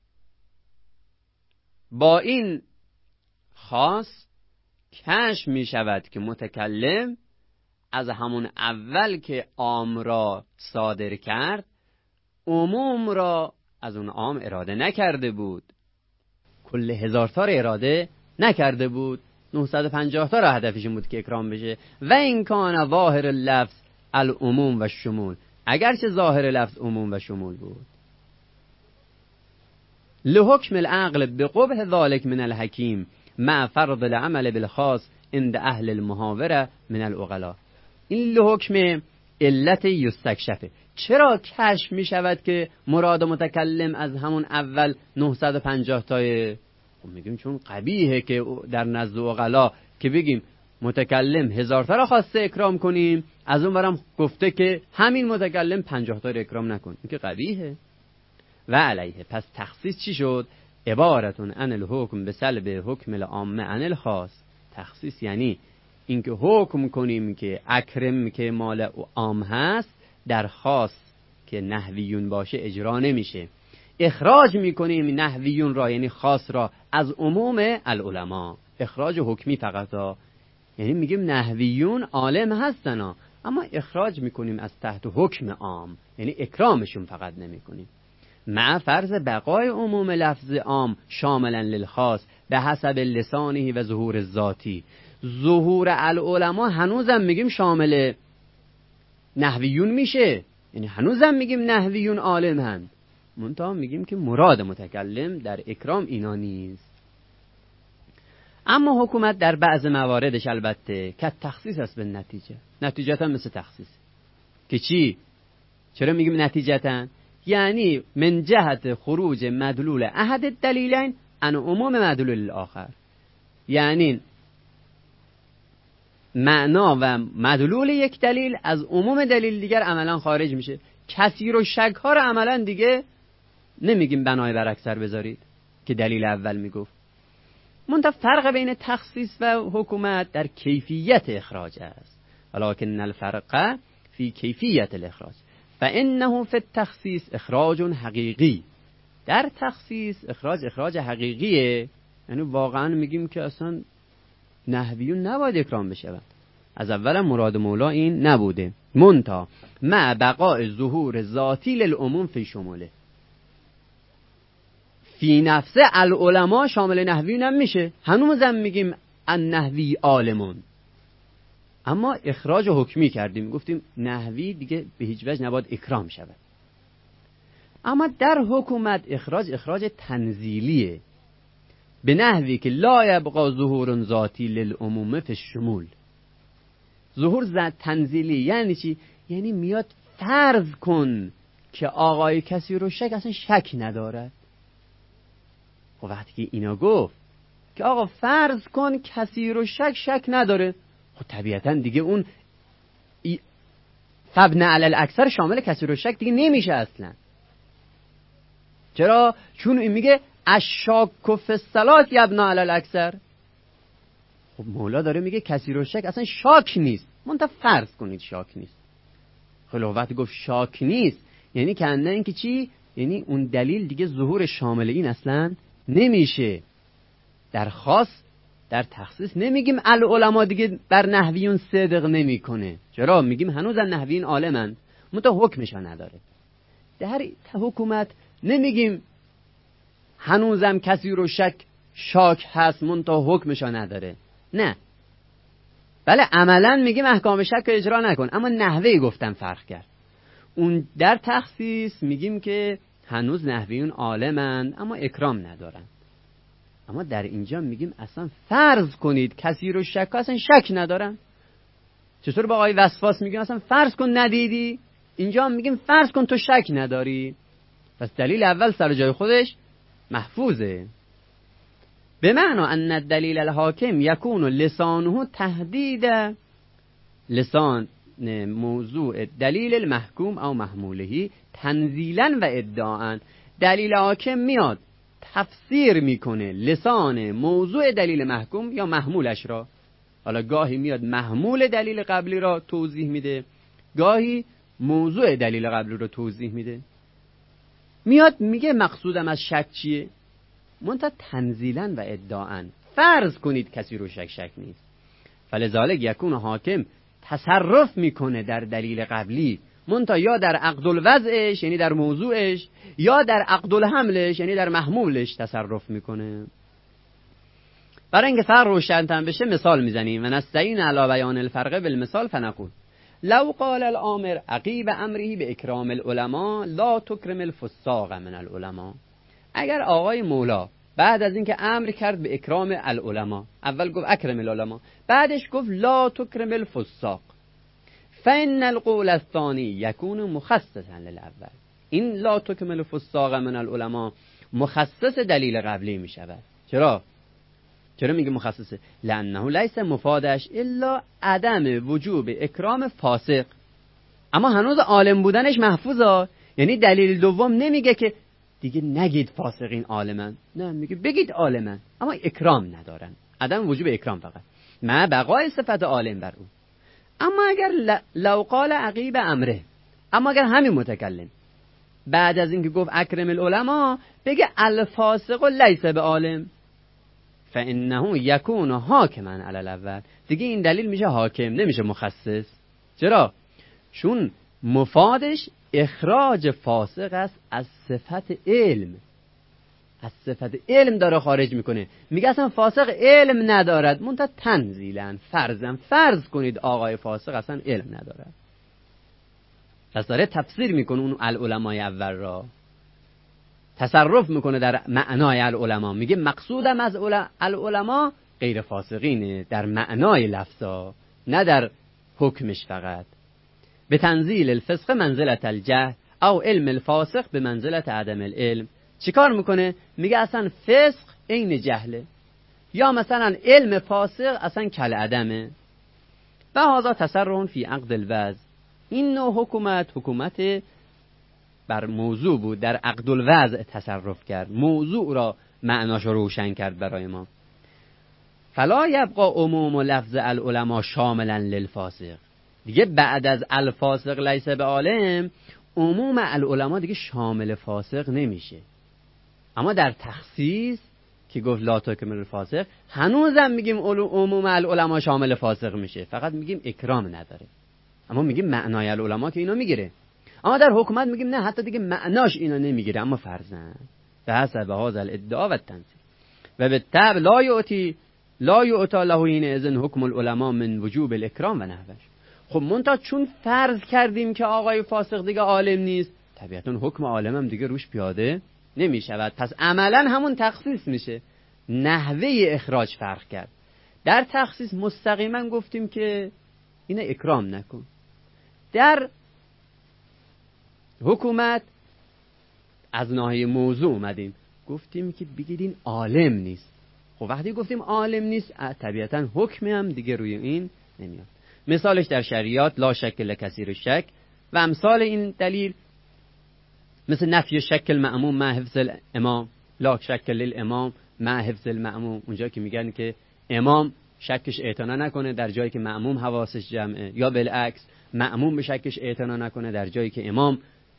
با این خاص کشف می شود که متکلم از همون اول که عام را صادر کرد، عموم را از اون عام اراده نکرده بود، کل 1000 تا را اراده نکرده بود، 950 تا را هدفش بود که اکرام بشه. و این کان ظاهر اللفظ العموم و شمول، اگرچه ظاهر لفظ عموم و شمول بود. لحکم العقل بقبح ذلك من الحکیم مع فرض العمل بالخاص عند اهل المحاوره من العقلاء. این لحکم علت یستکشفه. چرا کشف می شود که مراد متکلم از همون اول 950 تای؟ خب میگیم چون قبیحه که در نزد عقلا که بگیم متکلم 1000 تا را خواسته اکرام کنیم، از اون برم گفته که همین متکلم 50 تا را اکرام نکن، این که قبیحه. و علیه، پس تخصیص چی شد؟ عبارتون عن الحکم به سلب حکم العامه عن الخاص. تخصیص یعنی اینکه حکم کنیم که اکرم که مال عام هست در خاص که نحویون باشه اجرا نمیشه، اخراج میکنیم نحویون را یعنی خاص را از عموم العلماء، اخراج حکمی فقط یعنی میگیم نحویون عالم هستن اما اخراج میکنیم از تحت حکم عام، یعنی اکرامشون فقط نمیکنیم. مع فرض بقای عموم لفظ عام شاملا للخاص به حسب لسانه و ظهور ذاتی. ظهور العلماء هنوزم میگیم شامل نحویون میشه، یعنی هنوزم میگیم نحویون عالم هن، منتها میگیم که مراد متکلم در اکرام اینا نیست. اما حکومت در بعض مواردش البته که تخصیص است به نتیجتا مثل تخصیص که چی؟ چرا میگیم نتیجتا؟ یعنی من جهت خروج مدلول احد الدلیلین عن عموم مدلول الاخر، یعنی معنا و مدلول یک دلیل از عموم دلیل دیگر عملا خارج میشه. کثیر و شک ها رو عملا دیگه نمیگیم بنای بر اکثر بذارید که دلیل اول میگفت. منتها فرق بین تخصیص و حکومت در کیفیت اخراج است، ولکن الفرق فی کیفیت الاخراج فانه فی التخصیص اخراج حقیقی. در تخصیص اخراج حقیقیه، یعنی واقعا میگیم که اصلا نحویون نباید اکرام بشود، از اول مراد مولا این نبوده، منتها مع بقاء ظهور ذاتی للعموم فی شموله. فی نفسه العلماء شامل نحویون هم میشه، هنوزم میگیم النحوی عالمون، اما اخراج حکمی کردیم، گفتیم نحوی دیگه به هیچ وجه نباید اکرام شود. اما در حکومت اخراج تنزیلیه، به نحوی که لا یبقا ظهور ذاتی للعموم فی الشمول. ظهور تنزیلی یعنی چی؟ یعنی میاد فرض کن که آقای کثیر و شک اصلا شک ندارد. خب وقتی که اینا گفت که آقا فرض کن کثیر و شک نداره، خب طبیعتا دیگه اون فبن علی الاکثر شامل کثیر و شک دیگه نمیشه اصلا. چرا؟ چون این میگه الشاک فی الصلاة یبنا علی الاکثر. خب مولا داره میگه کثیر و شک اصلا شاک نیست، منتها فرض کنید شاک نیست. خب وقتی گفت شاک نیست یعنی کنه این که چی؟ یعنی اون دلیل دیگه ظهور شامل این اصلا نمیشه. در خاص در تخصیص نمیگیم العلماء دیگه بر نحویون صدق نمیکنه. چرا؟ میگیم هنوز نحویین عالمن، منتها حکمشون نداره. در حکومت نمیگیم هنوزم کثیر و شاک هست منتها حکمشون نداره، نه، بله عملا میگیم احکام شک اجرا نکن، اما نحوه گفتن فرق کرد. اون در تخصیص میگیم که هنوز نحویون عالمن اما اکرام ندارن، اما در اینجا میگیم اصلا فرض کنید کثیر و شک اصلا شک ندارن. چطور با آقای وسواس میگیم اصلا فرض کن ندیدی، اینجا میگیم فرض کن تو شک نداری. پس دلیل اول سر جای خودش محفوظه. به معنی ان الدلیل الحاکم یکون لسانه تهدید لسان موضوع دلیل المحکوم او محموله تنزیلا و ادعاء. دلیل حاکم میاد تفسیر میکنه لسان موضوع دلیل محکوم یا محمولش را. حالا گاهی میاد محمول دلیل قبلی را توضیح میده، گاهی موضوع دلیل قبلی را توضیح میده. میاد میگه مقصودم از شک چیه؟ منتها تنزیلا و ادعاء. فرض کنید کسی رو شک نیست. فلذالک یکون حاکم تصرف میکنه در دلیل قبلی، منتها یا در عقد الوضعش یعنی در موضوعش، یا در عقد الحملش یعنی در محمولش تصرف میکنه. برای اینکه فرق روشن‌تر بشه مثال میزنیم و نستعین علی بیان الفرق بالمثال فنقول لو قال الامر عقیب امره به اکرام العلماء لا تکرم الفساق من العلماء. اگر آقای مولا بعد از اینکه امر کرد به اکرام العلماء، اول گفت اکرم العلماء، بعدش گفت لا تکرم الفساق، فإن القول الثانی یکون مخصصا للاول. این لا تکرم الفساق من العلماء مخصص دلیل قبلی می شود. چرا میگه مخصصه؟ لانه لیس مفادش الا عدم وجوب اکرام فاسق. اما هنوز عالم بودنش محفوظه، یعنی دلیل دوم نمیگه که دیگه نگید فاسقین عالمن، نه میگه بگید عالمن اما اکرام ندارن، عدم وجوب اکرام فقط مع بقای صفت عالم بر اون. اما اگر لو قال عقیب امره، اما اگر همین متکلم بعد از اینکه گفت اکرم العلماء بگه الفاسق لیس به عالم، فانه یکون حاکما علی الاول، دیگه این دلیل میشه حاکم نمیشه مخصص. چرا؟ چون مفادش اخراج فاسق است از صفت علم، از صفت علم داره خارج میکنه. میگه اصلا فاسق علم ندارد، منتها تنزیلا فرض کنید آقای فاسق اصلا علم ندارد. پس داره تفسیر میکنه اون العلمای اول را، تصرف میکنه در معنای العلماء. میگه مقصودم از العلماء غیر فاسقینه در معنای لفظا، نه در حکمش فقط. به تنزیل الفسق منزلت الجهل او علم الفاسق به منزلت عدم العلم. چیکار میکنه؟ میگه اصلا فسق عین جهله، یا مثلا علم فاسق اصلا کل عدمه. و هذا تسرع فی عقد الوضع. این نوع حکومت بر موضوع بود، در عقد الوضع تصرف کرد، موضوع را معناش روشن کرد برای ما. فلا یبقى عموم لفظ العلماء شاملا للفاسق. دیگه بعد از الفاسق لیس به عالم عموم العلماء دیگه شامل فاسق نمیشه. اما در تخصیص که گفت لا تکرم الفاسق هنوزم میگیم عموم العلماء شامل فاسق میشه، فقط میگیم اکرام نداره. اما میگیم معنای العلماء که اینا میگیره. اما در حکومت میگیم نه، حتی دیگه معناش اینا نمیگیره، اما فرضاً به حسب هذا الادعاء و التنزیل و بالطبع لا یعطى له حینئذ حکم العلماء من وجوب الاکرام و نحوش. خب منتها چون فرض کردیم که آقای فاسق دیگه عالم نیست، طبیعتاً حکم عالم هم دیگه روش پیاده نمیشود. پس عملاً همون تخصیص میشه، نحوه اخراج فرق کرد. در تخصیص مستقیما گفتیم که اینا اکرام نکن. در حکومت از ناحیه موضوع اومدیم گفتیم که بگید این عالم نیست. خب وقتی گفتیم عالم نیست طبیعتاً حکمی هم دیگه روی این نمیاد. مثالش در شریعت لا شک لکثیر الشک و امثال این دلیل مثل نفی شک المأموم مع حفظ الامام، لا شک للامام مع حفظ المأموم. اونجا که میگن که امام شکش اعتنا نکنه در جایی که مأموم حواسش جمعه، یا بالعکس مأموم به شکش اعتنا نکنه در جایی که امام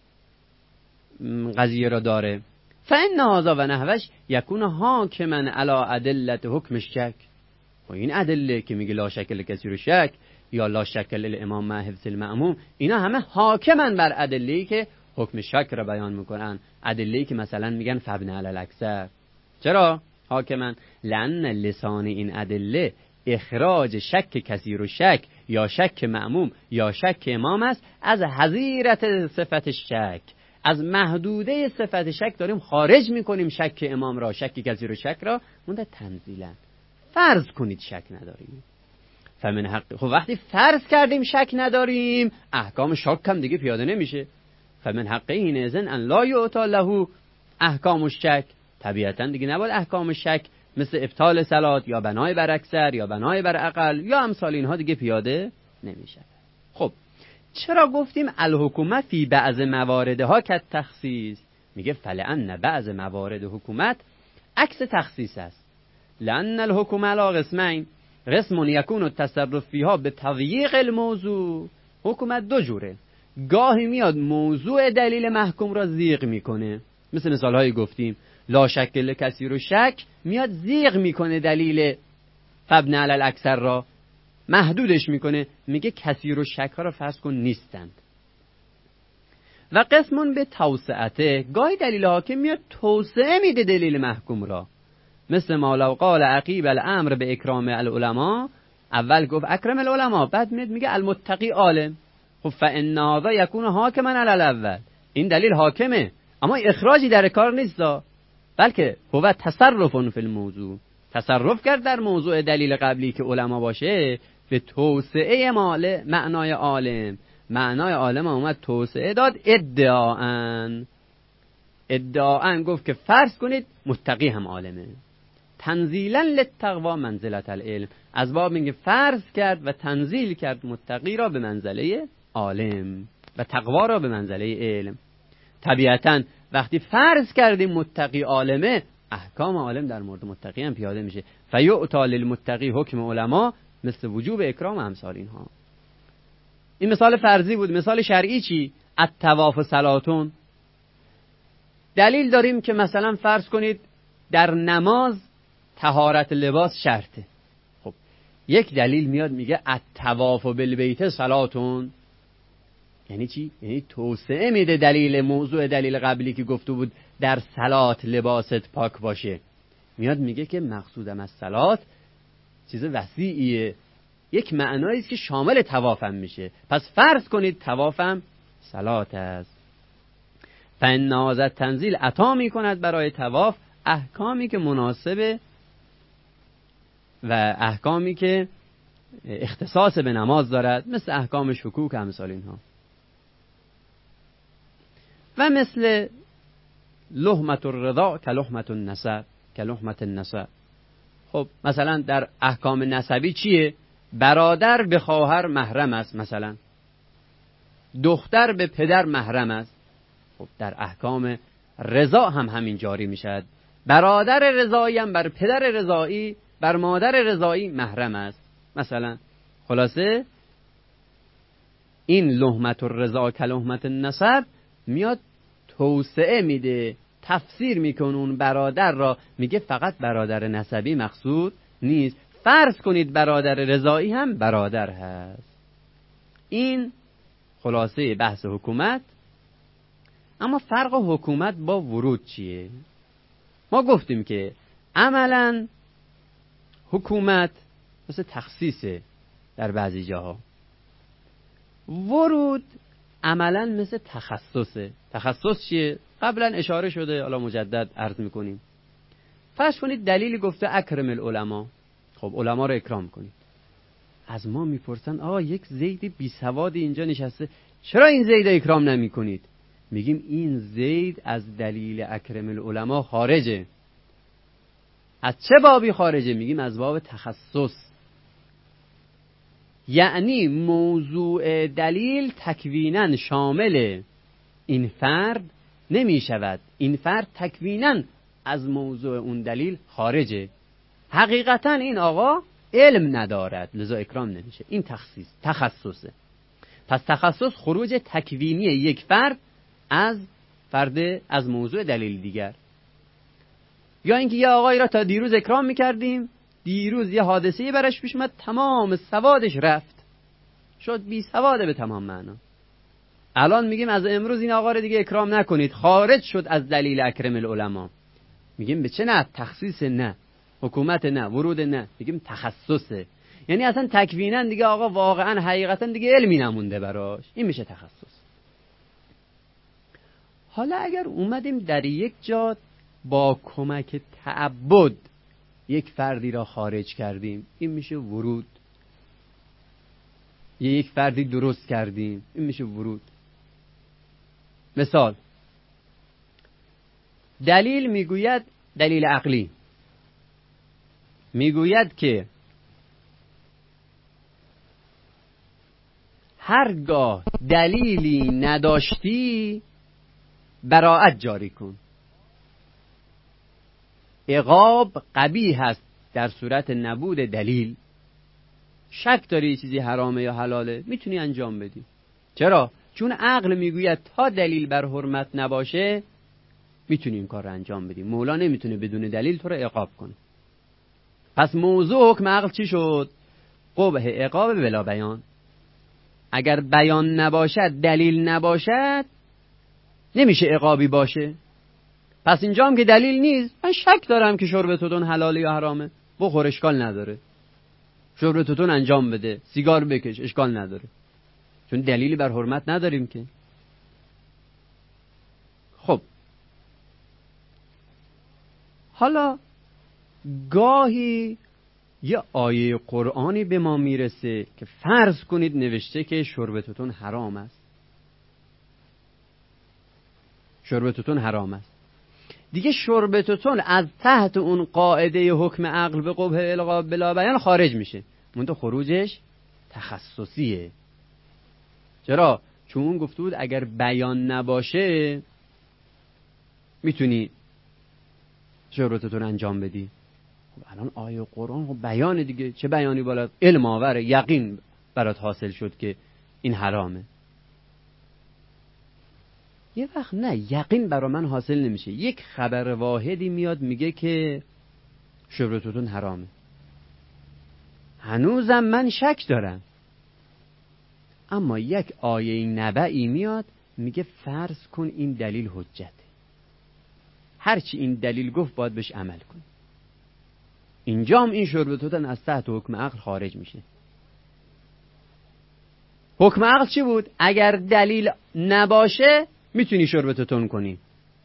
قضیه را داره. فإن هذا و نحوش یکون حاکما علی ادله حکم الشک. و این ادله که میگه لا شک لکثیر الشک یا لا شک للامام مع حفظ المأموم، اینا همه حاکمن بر ادله‌ای که حکم شک را بیان میکنن، ادله‌ای که مثلا میگن فبن علی الاکثر. چرا حاکمن؟ لأن لسان این ادله اخراج شک کثیر و شک یا شک مأموم یا شک امام است از حظیرت صفت شک، از محدوده صفت شک داریم خارج میکنیم شک امام را، شک کثیر و شک را. مونده تنزیلا فرض کنید شک نداریم. فمن حق، خب وقتی فرض کردیم شک نداریم احکام شک هم دیگه پیاده نمیشه. فمن حق این اذن ان لا یعطى له احکام الشک، طبیعتا دیگه نباید احکام شک مثل ابطال صلات یا بنای بر اکثر یا بنای بر اقل یا امثال اینها دیگه پیاده نمیشه. خب چرا گفتیم الحکومت فی بعض مواردها که تخصیص؟ میگه فلان بعض موارد حکومت عکس تخصیص است. لان الحکومه علی قسمین، قسم یکون التصرف فیها به تضییق الموضوع. حکومت دو جوره، گاهی میاد موضوع دلیل محکوم را ضیق میکنه، مثل مثالهایی گفتیم لا شک لکثیر و شک، میاد ضیق میکنه دلیل فبنی علی الاکثر را، محدودش میکنه، میگه کثیر و شک ها را فرض کن نیستند. و قسمون به توسعته، گاهی دلیل حاکم میاد توسعه میده دلیل محکوم را، مثل ما لو قال عقیب الامر به اکرام العلماء، اول گفت اکرم العلماء، بعد میگه المتقی عالم. خب فان هذا یکون حاکما علی الاول، این دلیل حاکمه اما اخراجی در کار نیست، بلکه هو تصرف فی الموضوع، تصرف کرد در موضوع دلیل قبلی که علما باشه به توسعه معنای عالم. معنای عالم اومد توسعه داد ادعاً گفت که فرض کنید متقی هم عالمه. تنزیلا للتقوا منزلت العلم، از باب میگه فرض کرد و تنزیل کرد متقی را به منزله عالم و تقوا را به منزله علم. طبیعتاً وقتی فرض کردیم متقی عالمه، احکام عالم در مورد متقی هم پیاده میشه. فیؤتی للمتقی حکم علما، مثل وجوب اکرام امثال اینها. این مثال فرضی بود. مثال شرعی چی؟ الطواف صلاتون. دلیل داریم که مثلا فرض کنید در نماز طهارت لباس شرطه. خب یک دلیل میاد میگه الطواف بالبیت صلاتون، یعنی چی؟ یعنی توسعه میده دلیل موضوع دلیل قبلی که گفته بود در صلات لباست پاک باشه، میاد میگه که مقصودم از صلات چیز وسیعیه، یک معنایی است که شامل طوافم میشه، پس فرض کنید طوافم صلات است. فان هذا تنزیل عطا میکند برای طواف احکامی که مناسبه و احکامی که اختصاص به نماز دارد، مثل احکام شکوک امثال اینها. و مثل لحمت الرضاع که لحمت النسب، که لحمت النسب. خب مثلا در احکام نسبی چیه؟ برادر به خواهر محرم است، مثلا دختر به پدر محرم است. خب در احکام رضاع هم همین جاری میشد، برادر رضاعی هم بر پدر رضاعی بر مادر رضاعی محرم است مثلا. خلاصه این لحمت الرضاع که لحمت النسب میاد توسعه میده، تفسیر میکنه اون برادر را، میگه فقط برادر نسبی مقصود نیست، فرض کنید برادر رضاعی هم برادر هست. این خلاصه بحث حکومت. اما فرق حکومت با ورود چیه؟ ما گفتیم که عملا حکومت مثل تخصیصه در بعضی جاها، ورود عملا مثل تخصصه. تخصص چیه؟ قبلا اشاره شده، حالا مجدد عرض میکنیم. فرض کنید دلیلی گفته اکرم العلماء، خب علما رو اکرام کنید. از ما میپرسن یک زید بی سوادی اینجا نشسته، چرا این زید اکرام نمی کنید؟ میگیم این زید از دلیل اکرم العلماء خارجه. از چه بابی خارجه؟ میگیم از باب تخصص، یعنی موضوع دلیل تکویناً شامل این فرد نمی شود، این فرد تکویناً از موضوع اون دلیل خارجه، حقیقتاً این آقا علم ندارد لذا اکرام نمیشه. این تخصصه. پس تخصص خروج تکوینی یک فرد از موضوع دلیل دیگر. یا اینکه یه آقایی را تا دیروز اکرام میکردیم، دیروز یه حادثه‌ای براش پیش اومد، تمام سوادش رفت، شد بی سواده به تمام معنا. الان میگیم از امروز این آقا را دیگه اکرام نکنید، خارج شد از دلیل اکرم العلماء. میگیم به چه نه؟ تخصیص نه، حکومت نه، ورود نه، میگیم تخصصه. یعنی اصلا تکوینا دیگه آقا واقعا حقیقتا دیگه علمی نمونده براش، این میشه تخصص. حالا اگر اومدیم در یک جا با کمک تعبد یک فردی را خارج کردیم، این میشه ورود. یک فردی درست کردیم، این میشه ورود. مثال دلیل میگوید، دلیل عقلی میگوید که هرگاه دلیلی نداشتی براءت جاری کن. عقاب قبیح است در صورت نبود دلیل. شک داری چیزی حرامه یا حلاله، میتونی انجام بدی. چرا؟ چون عقل میگوید تا دلیل بر حرمت نباشه میتونی این کار رو انجام بدی. مولا نمیتونه بدون دلیل تو رو عقاب کنه. پس موضوع حکم عقل چی شد؟ قبح عقاب بلا بیان. اگر بیان نباشد، دلیل نباشد، نمیشه عقابی باشه. پس اینجا هم که دلیل نیست، من شک دارم که شرب توتون حلاله یا حرامه، بخور اشکال نداره. شرب توتون انجام بده، سیگار بکش، اشکال نداره، چون دلیلی بر حرمت نداریم که. خب حالا گاهی یه آیه قرآنی به ما میرسه که فرض کنید نوشته که شرب توتون حرام است. شرب توتون حرام است. دیگه شرب توتون از تحت اون قاعده حکم عقل به قبح القاب بلا بیان خارج میشه. منتها خروجش تخصصیه. چرا؟ چون اون گفته بود اگر بیان نباشه میتونی شرب توتون انجام بدی. خب الان آیه قرآن خب بیان دیگه، چه بیانی بالا؟ علم آوره، یقین برات حاصل شد که این حرامه. یه وقت نه، یقین برا من حاصل نمیشه، یک خبر واحدی میاد میگه که شرب توتون حرامه، هنوزم من شک دارم. اما یک آیه نبعی میاد میگه فرض کن این دلیل حجته، هرچی این دلیل گفت باید بهش عمل کن. اینجام این شرب توتون از تحت حکم عقل خارج میشه. حکم عقل چی بود؟ اگر دلیل نباشه میتونی شرب توتون کنی.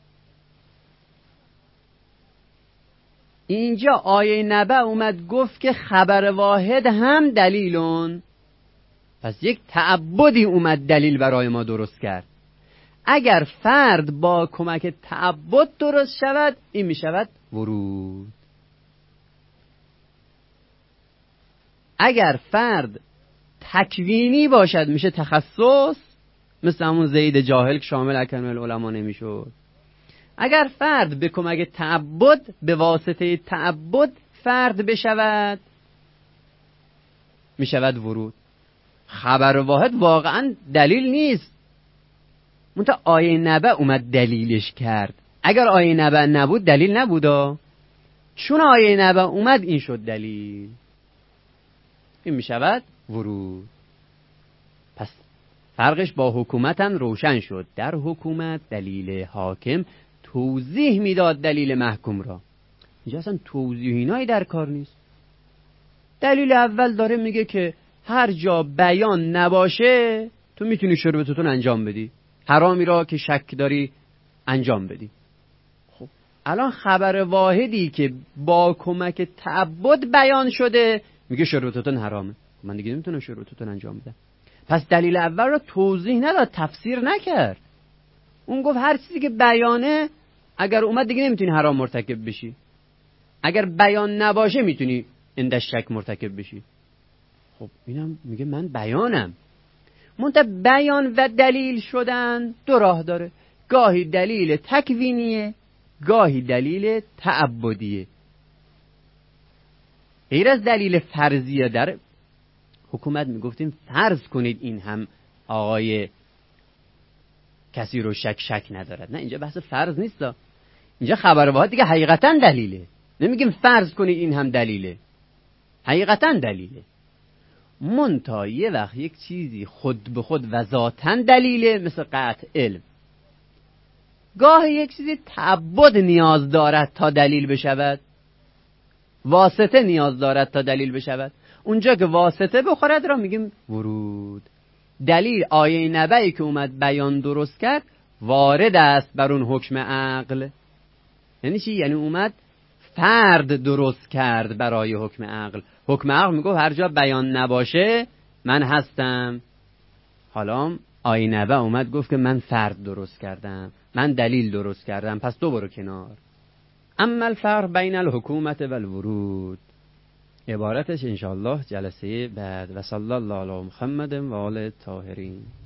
اینجا آیه نبع اومد گفت که خبر واحد هم دلیلون، پس یک تعبدی اومد دلیل برای ما درست کرد. اگر فرد با کمک تعبد درست شود، این میشود ورود. اگر فرد تکوینی باشد میشه تخصص، مثل همون زید جاهل که شامل اکرم العلماء نمیشد. اگر فرد به کمک تعبد، به واسطه تعبد فرد بشود، میشود ورود. خبر واحد واقعا دلیل نیست، منتها آیه نبع اومد دلیلش کرد. اگر آیه نبع نبود دلیل نبودا، چون آیه نبع اومد این شد دلیل، این میشود ورود. پس فرقش با حکومت هم روشن شد. در حکومت دلیل حاکم توضیح میداد دلیل محکوم را. اینجا اصلا توضیح اینایی در کار نیست. دلیل اول داره میگه که هر جا بیان نباشه تو میتونی شرب توتون انجام بدی، حرامی را که شک داری انجام بدی. خب الان خبر واحدی که با کمک تعبد بیان شده میگه شرب توتون حرامه، من دیگه نمیتونم شرب توتون انجام بدم. پس دلیل اول را توضیح نداد، تفسیر نکرد. اون گفت هر چیزی که بیانه اگر اومد دیگه نمیتونی حرام مرتکب بشی، اگر بیان نباشه میتونی اندش شک مرتکب بشی. خب اینم میگه من بیانم. منتها بیان و دلیل شدن دو راه داره، گاهی دلیل تکوینیه، گاهی دلیل تعبدیه. غیر از دلیل فرضیه در حکومت میگفتیم فرض کنید این هم آقای کسی رو شک ندارد. نه، اینجا بحث فرض نیست، اینجا خبر واحد دیگه حقیقتا دلیله. نمیگیم فرض کنید این هم دلیله، حقیقتا دلیله. منتها یه وقت یک چیزی خود به خود و ذاتاً دلیله، مثل قطع علم. گاهی یک چیزی تعبد نیاز دارد تا دلیل بشود، واسطه نیاز دارد تا دلیل بشود. اونجا که واسطه بخورد را میگیم ورود. دلیل آیه نبعی که اومد بیان درست کرد وارد است بر اون حکم عقل. یعنی چی؟ یعنی اومد فرد درست کرد برای حکم عقل. حکم عقل میگه هر جا بیان نباشه من هستم. حالا آیه نبع اومد گفت که من فرد درست کردم، من دلیل درست کردم، پس تو برو کنار. اما الفرق بین الحکومت و الورود. عبارتش انشاءالله جلسه بعد. و صلی الله علی محمد و آل الطاهرین.